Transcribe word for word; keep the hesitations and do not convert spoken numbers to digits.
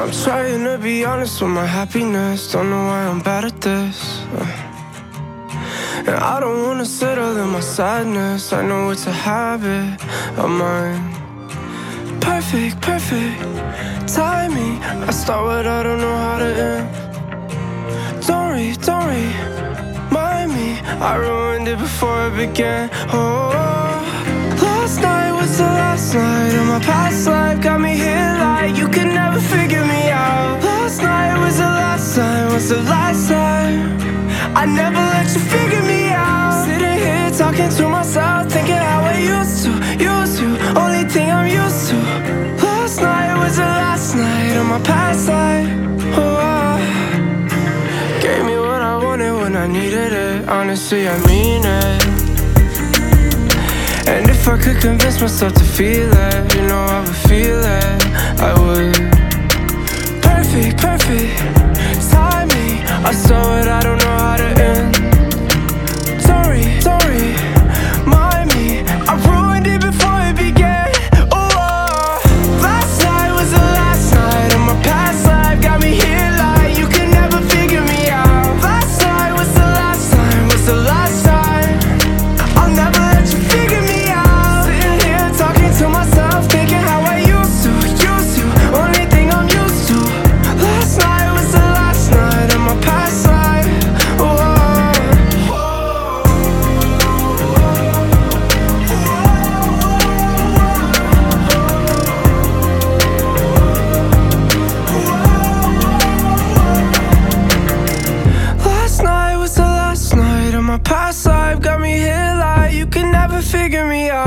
I'm trying to be honest with my happiness. Don't know why I'm bad at this. And I don't wanna settle in my sadness. I know it's a habit of mine. Perfect, perfect timing. I start what I don't know how to end. Don't worry, don't worry, mind me. I ruined it before it began. Oh, last night was the last night of my past life. Got me here like you could never figure me out. Last night was the last time, was the last time. I never let you figure me out. Sitting here talking to myself, thinking how I used to, used to. Only thing I'm used to. Last night was the last night of my past life. Oh, gave me what I wanted when I needed it. Honestly, I mean it. And if I could convince myself to feel it, you know I would feel it, I would. Perfect, perfect timing. I saw it, I don't know how to end. Sorry, sorry, mind me. I ruined it before it began. Oh, last night was the last night of my past life. Got me here like you could never figure me out. Last night was the last time, was the last time. I'll never let you figure me out. Sitting here talking to myself, thinking how I used to, used to. Only thing I'm used to. Last night was the last night of my past life. Oh, last night was the last night of my past life. Got me here like you could never figure me out.